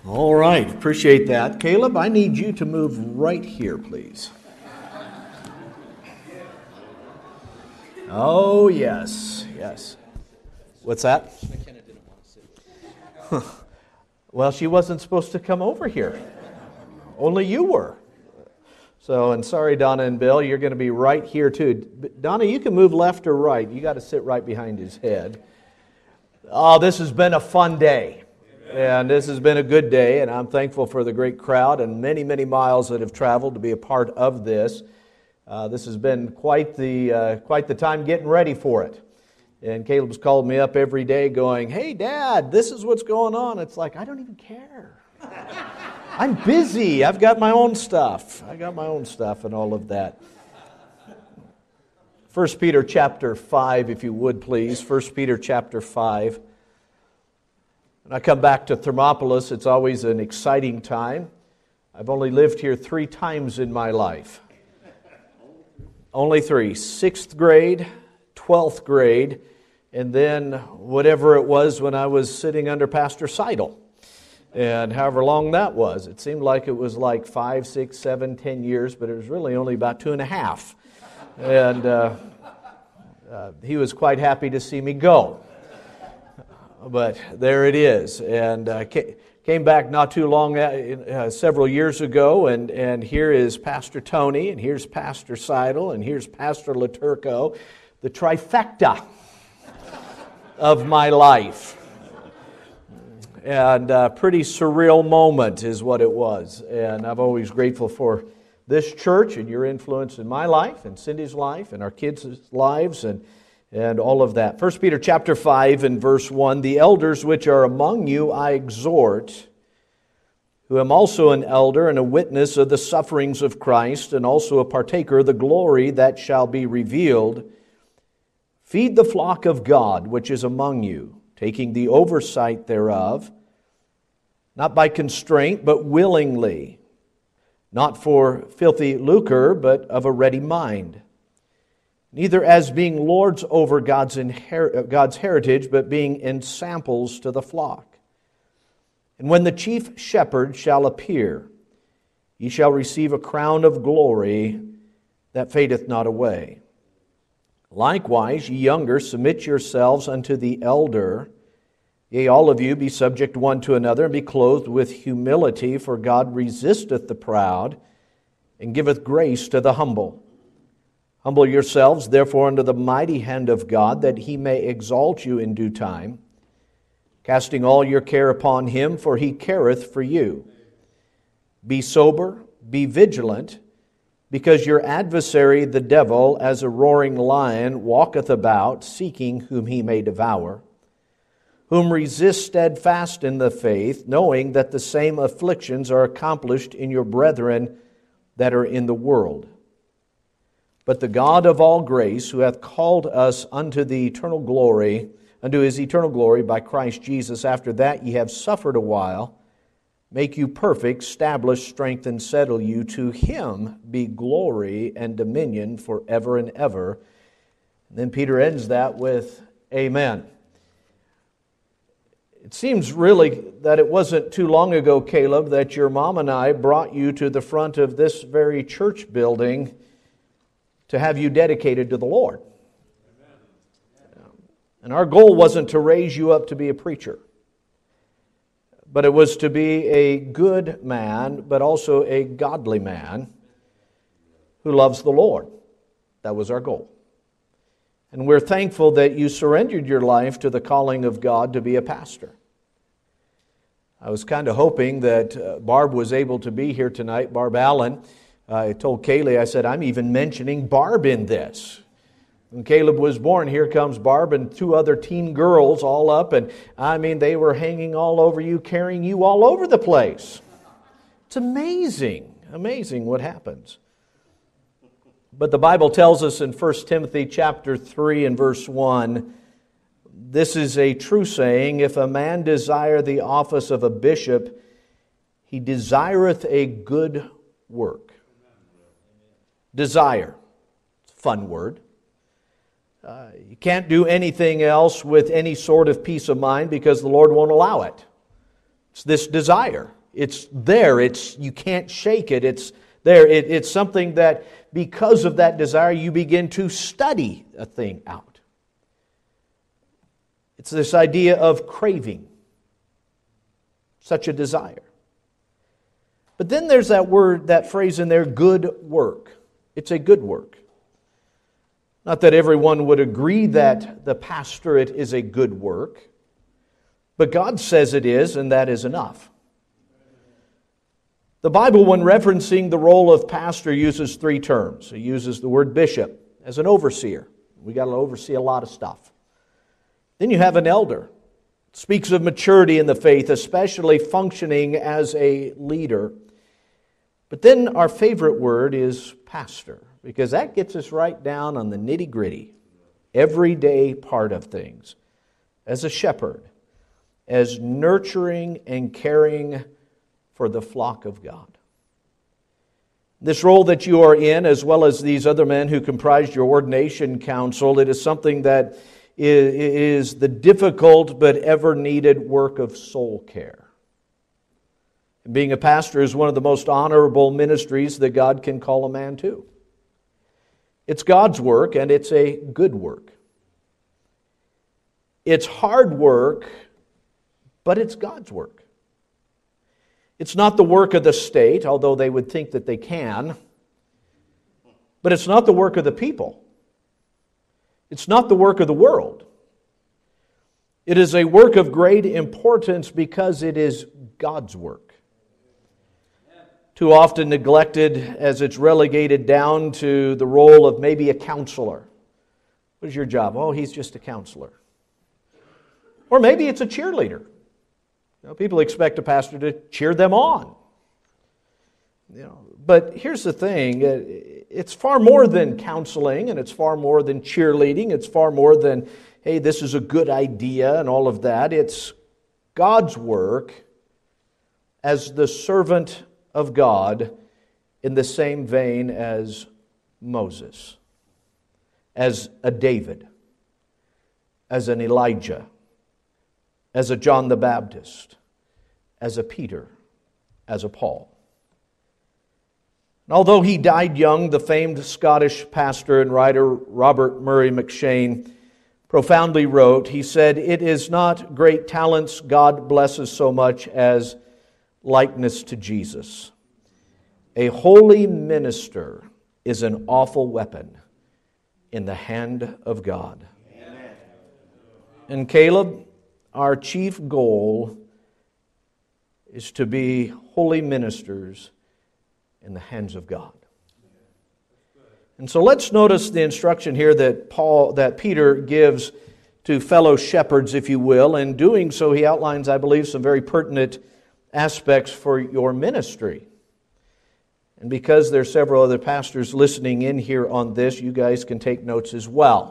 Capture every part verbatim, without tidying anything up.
All right, appreciate that. Caleb, I need you to move right here, please. Oh, yes, yes. What's that? McKenna didn't want to sit. Well, she wasn't supposed to come over here. Only you were. So, and sorry, Donna and Bill, you're going to be right here too. Donna, you can move left or right. You got to sit right behind his head. Oh, this has been a fun day. And this has been a good day, and I'm thankful for the great crowd and many, many miles that have traveled to be a part of this. Uh, this has been quite the uh, quite the time getting ready for it. And Caleb's called me up every day going, "Hey, Dad, this is what's going on." It's like, I don't even care. I'm busy. I've got my own stuff. I got my own stuff and all of that. First Peter chapter five, if you would, please. First Peter chapter five. When I come back to Thermopolis, it's always an exciting time. I've only lived here three times in my life. Only three. Sixth grade, twelfth grade, and then whatever it was when I was sitting under Pastor Seidel. And however long that was. It seemed like it was like five, six, seven, ten years, but it was really only about two and a half. And uh, uh, he was quite happy to see me go. But there it is, and uh, came back not too long, uh, several years ago, and, and here is Pastor Tony, and here's Pastor Seidel, and here's Pastor Laturco, the trifecta of my life. And a pretty surreal moment is what it was, and I'm always grateful for this church and your influence in my life, and Cindy's life, and our kids' lives, and And all of that. First Peter chapter five and verse one, "The elders which are among you I exhort, who am also an elder and a witness of the sufferings of Christ, and also a partaker of the glory that shall be revealed. Feed the flock of God which is among you, taking the oversight thereof, not by constraint, but willingly, not for filthy lucre, but of a ready mind. Neither as being lords over God's, inher- God's heritage, but being ensamples to the flock. And when the chief shepherd shall appear, ye shall receive a crown of glory that fadeth not away. Likewise, ye younger, submit yourselves unto the elder. Yea, all of you be subject one to another, and be clothed with humility, for God resisteth the proud, and giveth grace to the humble. Humble yourselves, therefore, under the mighty hand of God, that He may exalt you in due time, casting all your care upon Him, for He careth for you. Be sober, be vigilant, because your adversary the devil, as a roaring lion, walketh about, seeking whom he may devour, whom resist steadfast in the faith, knowing that the same afflictions are accomplished in your brethren that are in the world. But the God of all grace, who hath called us unto the eternal glory, unto His eternal glory by Christ Jesus, after that ye have suffered a while, make you perfect, establish, strengthen, settle you. To Him be glory and dominion forever and ever." And then Peter ends that with, "Amen." It seems really that it wasn't too long ago, Caleb, that your mom and I brought you to the front of this very church building to have you dedicated to the Lord. Amen. And our goal wasn't to raise you up to be a preacher, but it was to be a good man, but also a godly man who loves the Lord. That was our goal. And we're thankful that you surrendered your life to the calling of God to be a pastor. I was kind of hoping that uh, Barb was able to be here tonight, Barb Allen. I told Kaylee, I said, I'm even mentioning Barb in this. When Caleb was born, here comes Barb and two other teen girls all up, and I mean, they were hanging all over you, carrying you all over the place. It's amazing, amazing what happens. But the Bible tells us in First Timothy chapter three and verse one, this is a true saying, if a man desire the office of a bishop, he desireth a good work. Desire. It's a fun word. Uh, you can't do anything else with any sort of peace of mind because the Lord won't allow it. It's this desire It's there. It's you can't shake it. It's there. It, it's something that because of that desire, you begin to study a thing out. It's this idea of craving, such a desire. But then there's that word, that phrase in there, good work. It's a good work. Not that everyone would agree that the pastorate is a good work, but God says it is, and that is enough. The Bible, when referencing the role of pastor, uses three terms. It uses the word bishop as an overseer. We got to oversee a lot of stuff. Then you have an elder. It speaks of maturity in the faith, especially functioning as a leader. But then our favorite word is pastor, because that gets us right down on the nitty-gritty, everyday part of things. As a shepherd, as nurturing and caring for the flock of God. This role that you are in, as well as these other men who comprised your ordination council, it is something that is the difficult but ever-needed work of soul care. Being a pastor is one of the most honorable ministries that God can call a man to. It's God's work, and it's a good work. It's hard work, but it's God's work. It's not the work of the state, although they would think that they can. But it's not the work of the people. It's not the work of the world. It is a work of great importance because it is God's work. Too often neglected as it's relegated down to the role of maybe a counselor. What is your job? Oh, he's just a counselor. Or maybe it's a cheerleader. You know, people expect a pastor to cheer them on. You know, but here's the thing. It's far more than counseling, and it's far more than cheerleading. It's far more than, hey, this is a good idea and all of that. It's God's work as the servant of God in the same vein as Moses, as a David, as an Elijah, as a John the Baptist, as a Peter, as a Paul. And although he died young, the famed Scottish pastor and writer Robert Murray McCheyne profoundly wrote, he said, "It is not great talents God blesses so much as likeness to Jesus. A holy minister is an awful weapon in the hand of God." Amen. And Caleb, our chief goal is to be holy ministers in the hands of God. And so let's notice the instruction here that Paul, that Peter gives to fellow shepherds, if you will. In doing so, he outlines, I believe, some very pertinent aspects for your ministry. And because there's several other pastors listening in here on this, you guys can take notes as well.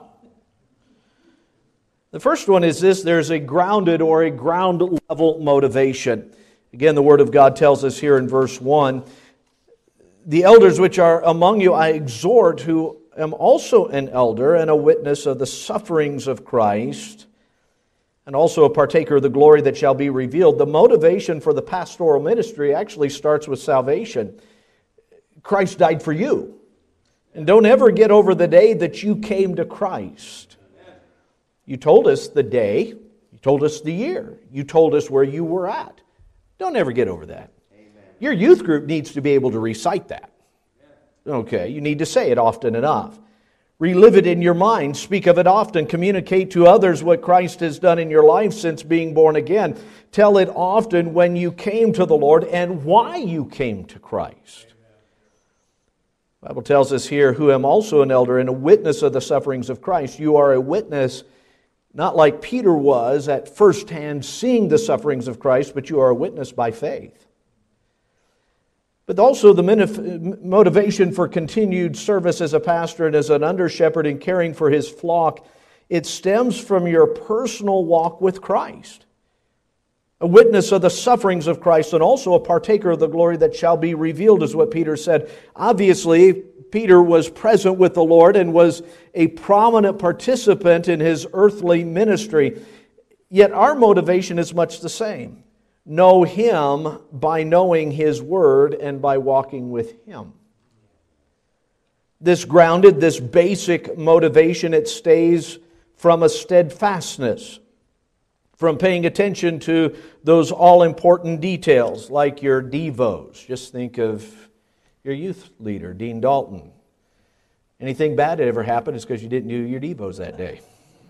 The first one is this: there's a grounded or a ground level motivation. Again, the Word of God tells us here in verse one, "The elders which are among you I exhort, who am also an elder and a witness of the sufferings of Christ, and also a partaker of the glory that shall be revealed." The motivation for the pastoral ministry actually starts with salvation. Christ died for you. And don't ever get over the day that you came to Christ. You told us the day, you told us the year, you told us where you were at. Don't ever get over that. Amen. Your youth group needs to be able to recite that. Okay, you need to say it often enough. Relive it in your mind, speak of it often, communicate to others what Christ has done in your life since being born again. Tell it often when you came to the Lord and why you came to Christ. The Bible tells us here, "Who am also an elder and a witness of the sufferings of Christ." You are a witness, not like Peter was at first hand seeing the sufferings of Christ, but you are a witness by faith. But also the motivation for continued service as a pastor and as an under-shepherd in caring for his flock, it stems from your personal walk with Christ. A witness of the sufferings of Christ and also a partaker of the glory that shall be revealed is what Peter said. Obviously, Peter was present with the Lord and was a prominent participant in his earthly ministry. Yet our motivation is much the same. know Him by knowing His Word and by walking with Him. This grounded, this basic motivation, it stays from a steadfastness, from paying attention to those all-important details like your devos. Just think of your youth leader, Dean Dalton. Anything bad that ever happened is because you didn't do your devos that day.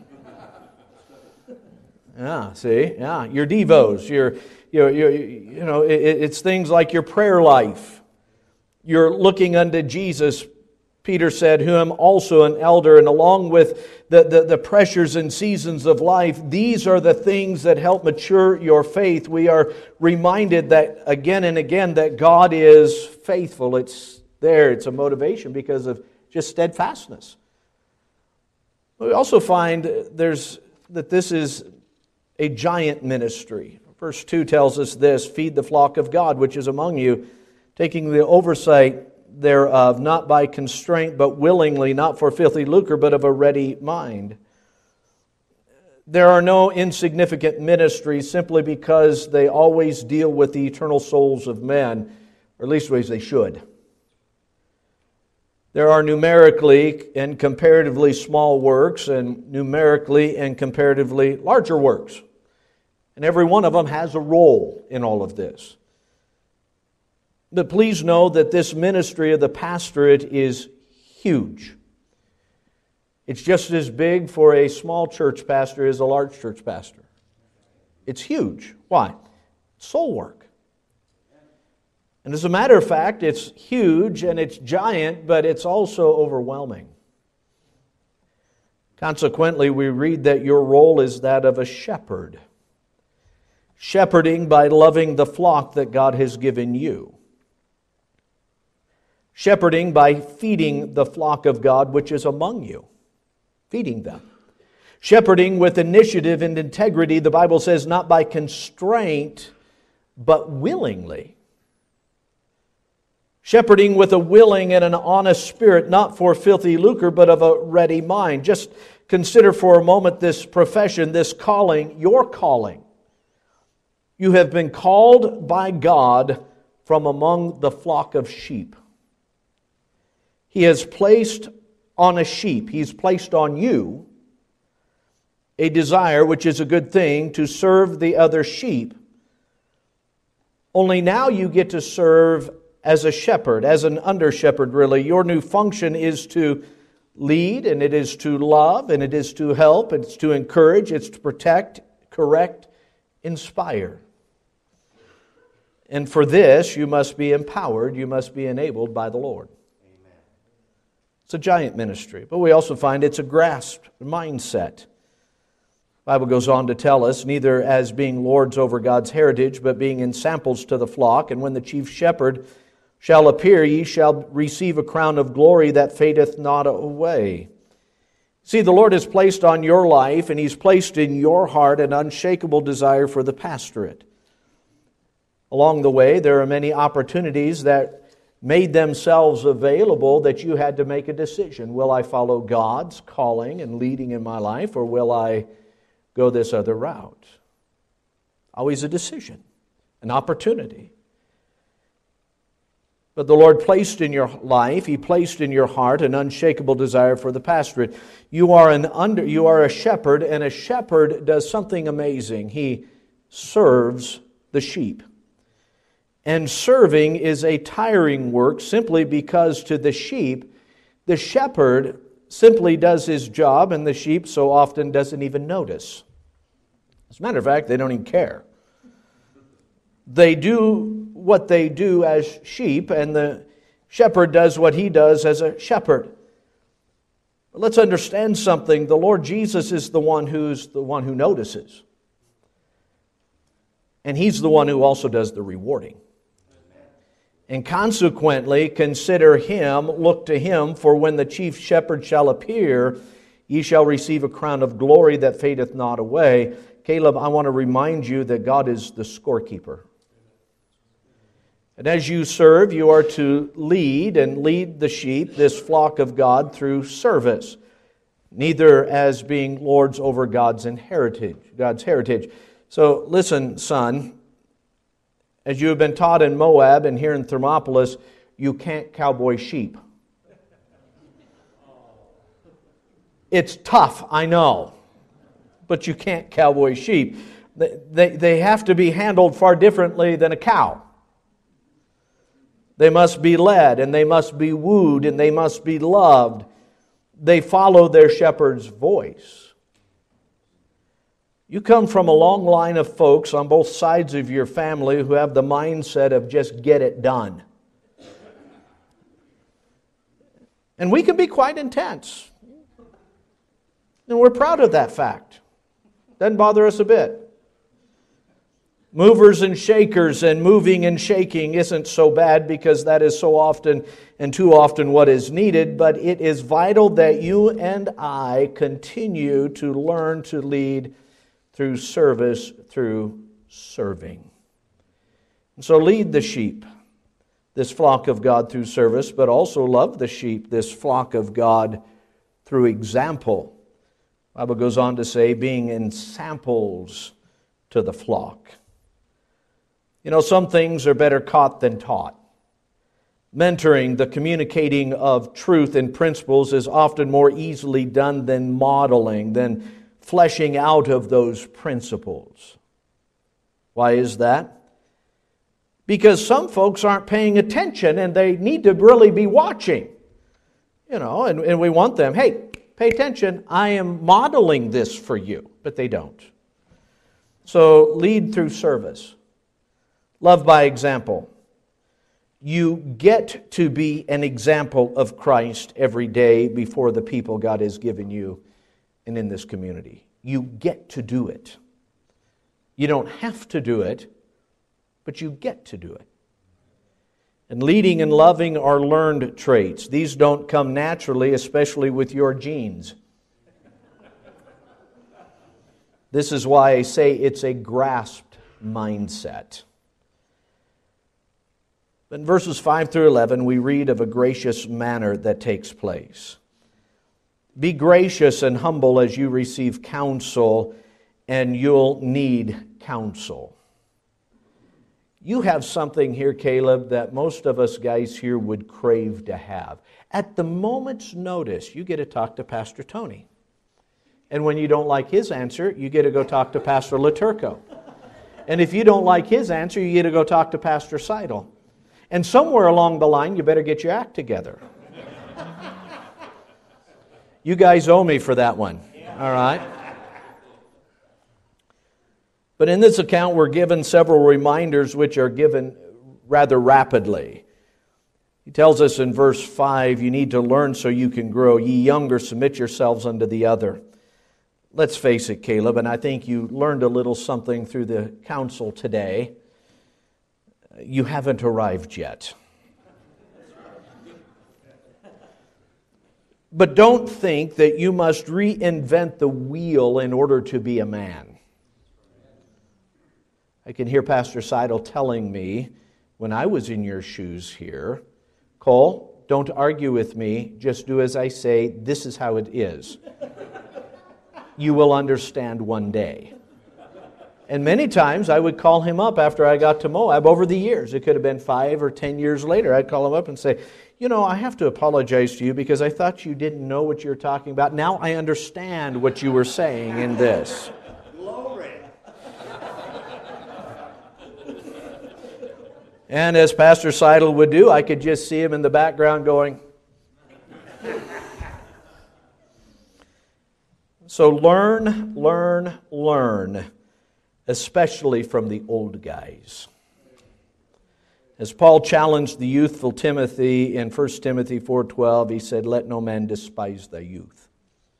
Yeah, see, yeah, your devos, your, your, your you know, it, it's things like your prayer life. You're looking unto Jesus, Peter said, who am also an elder, and along with the, the, the pressures and seasons of life, these are the things that help mature your faith. We are reminded that again and again that God is faithful. It's there, it's a motivation because of just steadfastness. We also find there's that this is a giant ministry. Verse two tells us this, feed the flock of God which is among you, taking the oversight thereof, not by constraint, but willingly, not for filthy lucre, but of a ready mind. There are no insignificant ministries simply because they always deal with the eternal souls of men, or at least ways they should. There are numerically and comparatively small works and numerically and comparatively larger works. And every one of them has a role in all of this. But please know that this ministry of the pastorate is huge. It's just as big for a small church pastor as a large church pastor. It's huge. Why? Soul work. And as a matter of fact, it's huge and it's giant, but it's also overwhelming. Consequently, we read that your role is that of a shepherd. Shepherding by loving the flock that God has given you. Shepherding by feeding the flock of God which is among you. Feeding them. Shepherding with initiative and integrity, the Bible says, not by constraint, but willingly. Shepherding with a willing and an honest spirit, not for filthy lucre, but of a ready mind. Just consider for a moment this profession, this calling, your calling. You have been called by God from among the flock of sheep. He has placed on a sheep, He's placed on you a desire, which is a good thing, to serve the other sheep. Only now you get to serve as a shepherd, as an under-shepherd really. Your new function is to lead, and it is to love, and it is to help, it's to encourage, it's to protect, correct, inspire. And for this, you must be empowered, you must be enabled by the Lord. Amen. It's a giant ministry, but we also find it's a grasped mindset. The Bible goes on to tell us, neither as being lords over God's heritage, but being ensamples to the flock. And when the chief shepherd shall appear, ye shall receive a crown of glory that fadeth not away. See, the Lord has placed on your life, and He's placed in your heart an unshakable desire for the pastorate. Along the way, there are many opportunities that made themselves available that you had to make a decision. Will I follow God's calling and leading in my life, or will I go this other route? Always a decision, an opportunity. But the Lord placed in your life, He placed in your heart an unshakable desire for the pastorate. You are an under, you are a shepherd, and a shepherd does something amazing. He serves the sheep. And serving is a tiring work simply because to the sheep, the shepherd simply does his job, and the sheep so often doesn't even notice. As a matter of fact, they don't even care. They do what they do as sheep, and the shepherd does what he does as a shepherd. But let's understand something. The Lord Jesus is the one who's the one who notices. And He's the one who also does the rewarding. And consequently, consider Him, look to Him, for when the chief shepherd shall appear, ye shall receive a crown of glory that fadeth not away. Caleb, I want to remind you that God is the scorekeeper. And as you serve, you are to lead and lead the sheep, this flock of God, through service, neither as being lords over God's heritage, God's heritage. So listen, son, As you have been taught in Moab and here in Thermopolis, you can't cowboy sheep. It's tough, I know, but you can't cowboy sheep. They, they, they have to be handled far differently than a cow. They must be led, and they must be wooed, and they must be loved. They follow their shepherd's voice. You come from a long line of folks on both sides of your family who have the mindset of just get it done. And we can be quite intense. And we're proud of that fact. Doesn't bother us a bit. Movers and shakers and moving and shaking isn't so bad because that is so often and too often what is needed, but it is vital that you and I continue to learn to lead through service, through serving. And so lead the sheep, this flock of God, through service, but also love the sheep, this flock of God, through example. The Bible goes on to say, being ensamples to the flock. You know, some things are better caught than taught. Mentoring, the communicating of truth and principles, is often more easily done than modeling, than fleshing out of those principles. Why is that? Because some folks aren't paying attention and they need to really be watching. You know, and, and we want them, hey, pay attention, I am modeling this for you. But they don't. So lead through service. Love by example. You get to be an example of Christ every day before the people God has given you and in this community. You get to do it. You don't have to do it, but you get to do it. And leading and loving are learned traits. These don't come naturally, especially with your genes. This is why I say it's a grasped mindset. In verses five through eleven, we read of a gracious manner that takes place. Be gracious and humble as you receive counsel, and you'll need counsel. You have something here, Caleb, that most of us guys here would crave to have. At the moment's notice, you get to talk to Pastor Tony. And when you don't like his answer, you get to go talk to Pastor Laturco. And if you don't like his answer, you get to go talk to Pastor Seidel. And somewhere along the line, you better get your act together. You guys owe me for that one. All right? But in this account, we're given several reminders which are given rather rapidly. He tells us in verse five, you need to learn so you can grow. Ye younger, submit yourselves unto the other. Let's face it, Caleb, and I think you learned a little something through the counsel today. You haven't arrived yet. But don't think that you must reinvent the wheel in order to be a man. I can hear Pastor Seidel telling me, when I was in your shoes here, Cole, don't argue with me, just do as I say, this is how it is. You will understand one day. And many times I would call him up after I got to Moab over the years. It could have been five or ten years later. I'd call him up and say, you know, I have to apologize to you because I thought you didn't know what you were talking about. Now I understand what you were saying in this. Glory. And as Pastor Seidel would do, I could just see him in the background going. So learn, learn, learn. Especially from the old guys. As Paul challenged the youthful Timothy in First Timothy four twelve, he said, let no man despise thy youth.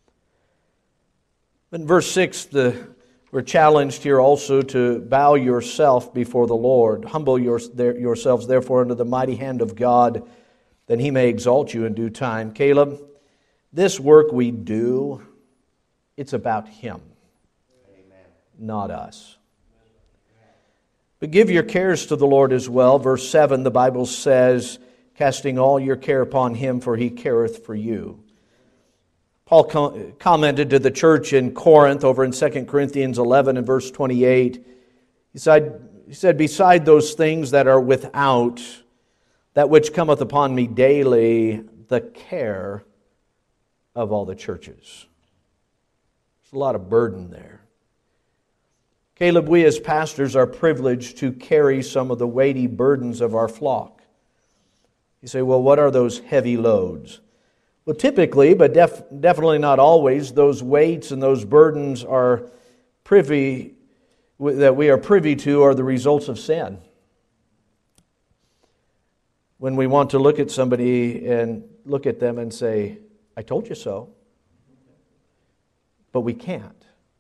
In verse six, the, we're challenged here also to bow yourself before the Lord. Humble your, there, yourselves therefore under the mighty hand of God, that he may exalt you in due time. Caleb, this work we do, it's about him, not us. But give your cares to the Lord as well. Verse seven, the Bible says, casting all your care upon him, for he careth for you. Paul com- commented to the church in Corinth over in Second Corinthians eleven and verse twenty-eight. He said, He said, beside those things that are without, that which cometh upon me daily, the care of all the churches. There's a lot of burden there. Caleb, we as pastors are privileged to carry some of the weighty burdens of our flock. You say, well, what are those heavy loads? Well, typically, but def- definitely not always, those weights and those burdens are privy, that we are privy to are the results of sin. When we want to look at somebody and look at them and say, I told you so, but we can't.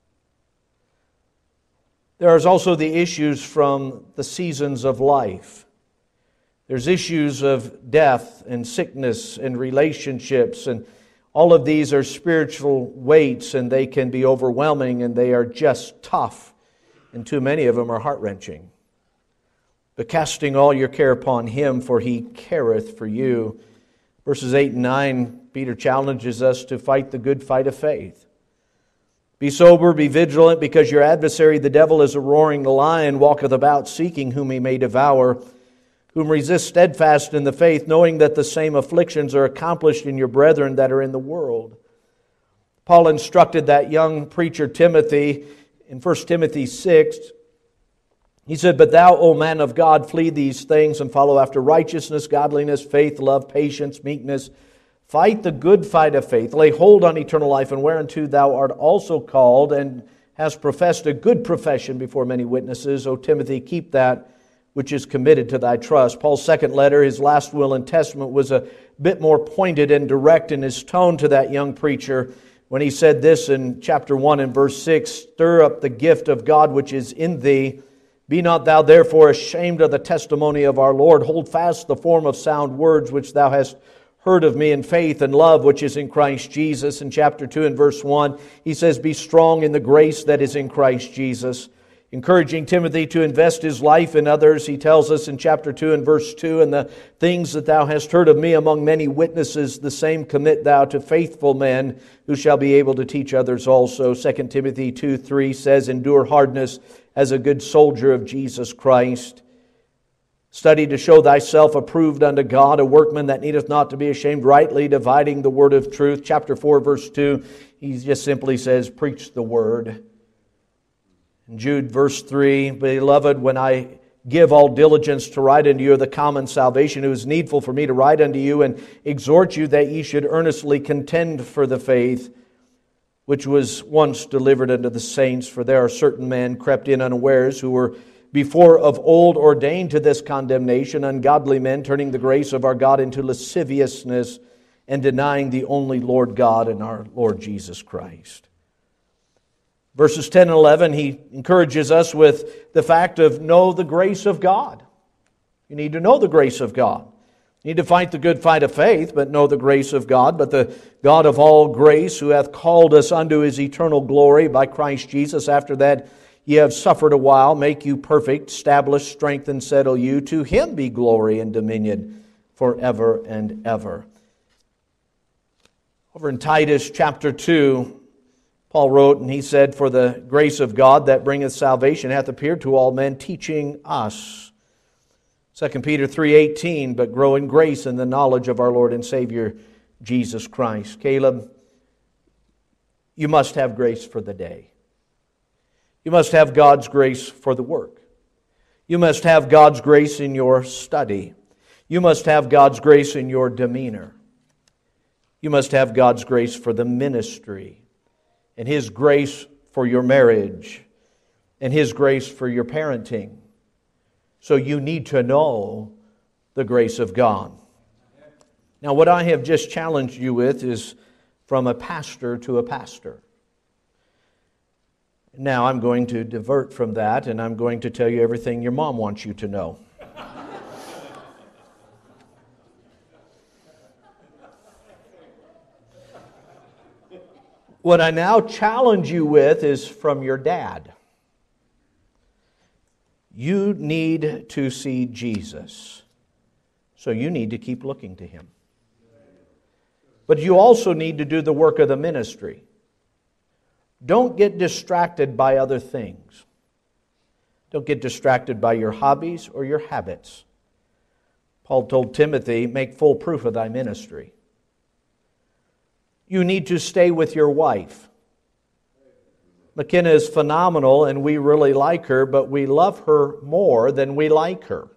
There is also the issues from the seasons of life. There's issues of death and sickness and relationships, and all of these are spiritual weights, and they can be overwhelming, and they are just tough, and too many of them are heart-wrenching. But casting all your care upon Him, for He careth for you. Verses eight and nine, Peter challenges us to fight the good fight of faith. Be sober, be vigilant, because your adversary, the devil, is a roaring lion, walketh about, seeking whom he may devour, whom resist steadfast in the faith, knowing that the same afflictions are accomplished in your brethren that are in the world. Paul instructed that young preacher Timothy in First Timothy six. He said, But thou, O man of God, flee these things and follow after righteousness, godliness, faith, love, patience, meekness. Fight the good fight of faith. Lay hold on eternal life, and whereunto thou art also called, and hast professed a good profession before many witnesses. O Timothy, keep that which is committed to thy trust. Paul's second letter, his last will and testament, was a bit more pointed and direct in his tone to that young preacher when he said this in chapter one and verse six, Stir up the gift of God which is in thee. Be not thou therefore ashamed of the testimony of our Lord. Hold fast the form of sound words which thou hast heard of me in faith and love which is in Christ Jesus. In chapter two and verse one, he says, Be strong in the grace that is in Christ Jesus. Encouraging Timothy to invest his life in others, he tells us in chapter two and verse two, And the things that thou hast heard of me among many witnesses, the same commit thou to faithful men, who shall be able to teach others also. Second Timothy two three says, Endure hardness as a good soldier of Jesus Christ. Study to show thyself approved unto God, a workman that needeth not to be ashamed, rightly dividing the word of truth. Chapter four, verse two, he just simply says, Preach the word. In Jude, verse three, Beloved, when I give all diligence to write unto you of the common salvation, it was needful for me to write unto you and exhort you that ye should earnestly contend for the faith which was once delivered unto the saints. For there are certain men crept in unawares, who were before of old ordained to this condemnation, ungodly men, turning the grace of our God into lasciviousness, and denying the only Lord God and our Lord Jesus Christ. Verses ten and eleven, he encourages us with the fact of know the grace of God. You need to know the grace of God. You need to fight the good fight of faith, but know the grace of God. But the God of all grace, who hath called us unto His eternal glory by Christ Jesus, after that ye have suffered a while, make you perfect, establish, strengthen, settle you. To Him be glory and dominion forever and ever. Over in Titus chapter two, Paul wrote, and he said, For the grace of God that bringeth salvation hath appeared to all men, teaching us. Second Peter three eighteen, But grow in grace and the knowledge of our Lord and Savior, Jesus Christ. Caleb, you must have grace for the day. You must have God's grace for the work. You must have God's grace in your study. You must have God's grace in your demeanor. You must have God's grace for the ministry, and His grace for your marriage, and His grace for your parenting. So you need to know the grace of God. Now, what I have just challenged you with is from a pastor to a pastor. Now I'm going to divert from that, and I'm going to tell you everything your mom wants you to know. What I now challenge you with is from your dad. You need to see Jesus, so you need to keep looking to Him. But you also need to do the work of the ministry. Don't get distracted by other things. Don't get distracted by your hobbies or your habits. Paul told Timothy, make full proof of thy ministry. You need to stay with your wife. McKenna is phenomenal and we really like her, but we love her more than we like her.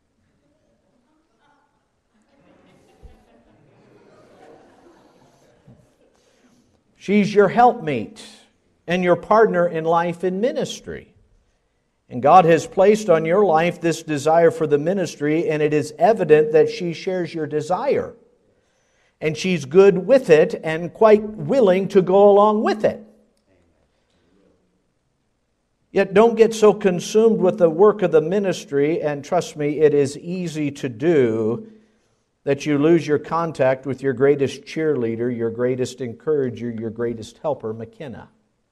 She's your helpmeet and your partner in life and ministry. And God has placed on your life this desire for the ministry, and it is evident that she shares your desire. And she's good with it and quite willing to go along with it. Yet don't get so consumed with the work of the ministry, and trust me, it is easy to do, that you lose your contact with your greatest cheerleader, your greatest encourager, your greatest helper, McKenna.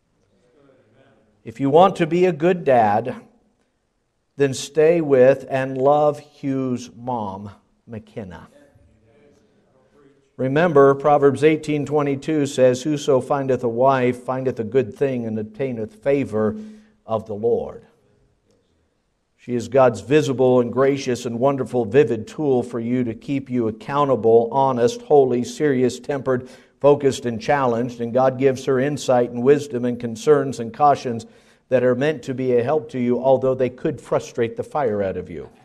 If you want to be a good dad, then stay with and love Hugh's mom, McKenna. Remember, Proverbs eighteen twenty-two says, whoso findeth a wife findeth a good thing and obtaineth favor of the Lord. She is God's visible and gracious and wonderful, vivid tool for you to keep you accountable, honest, holy, serious, tempered, focused, and challenged. And God gives her insight and wisdom and concerns and cautions that are meant to be a help to you, although they could frustrate the fire out of you.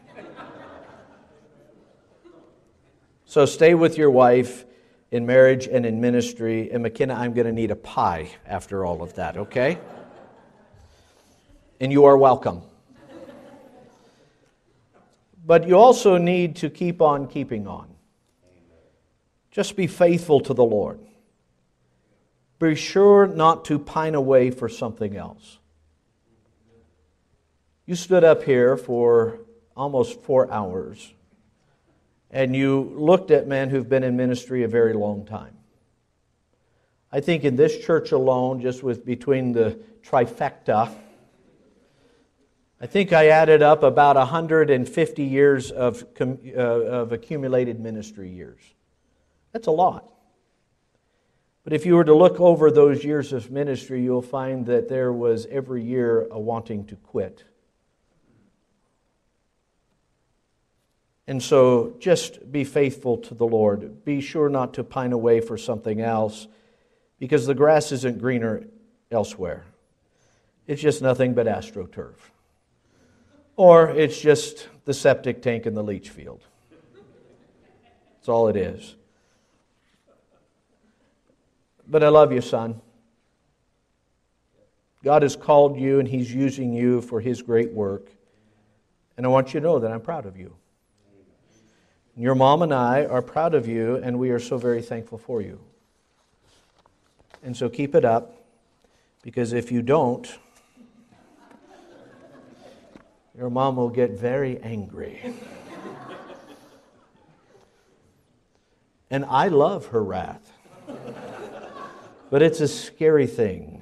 So stay with your wife in marriage and in ministry. And McKenna, I'm going to need a pie after all of that, okay? And you are welcome. But you also need to keep on keeping on. Just be faithful to the Lord. Be sure not to pine away for something else. You stood up here for almost four hours, and you looked at men who've been in ministry a very long time. I think in this church alone, just with between the trifecta, I think I added up about one hundred fifty years of, uh, of accumulated ministry years. That's a lot. But if you were to look over those years of ministry, you'll find that there was every year a wanting to quit. And so just be faithful to the Lord. Be sure not to pine away for something else, because the grass isn't greener elsewhere. It's just nothing but AstroTurf. Or it's just the septic tank in the leach field. That's all it is. But I love you, son. God has called you and He's using you for His great work. And I want you to know that I'm proud of you. Your mom and I are proud of you, and we are so very thankful for you. And so keep it up, because if you don't, your mom will get very angry. And I love her wrath. But it's a scary thing.